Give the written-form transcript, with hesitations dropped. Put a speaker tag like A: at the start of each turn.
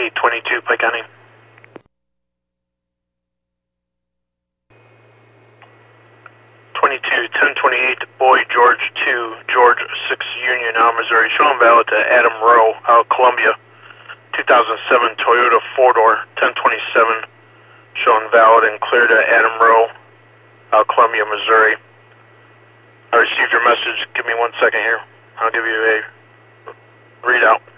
A: 822 Pike County. 1028 Boy George 2, George 6 Union, Missouri. Showing valid to Adam Rowe, Columbia. 2007 Toyota 4-door, 1027. Showing valid and clear to Adam Rowe, Columbia, Missouri. I received your message. Give me 1 second here. I'll give you a readout.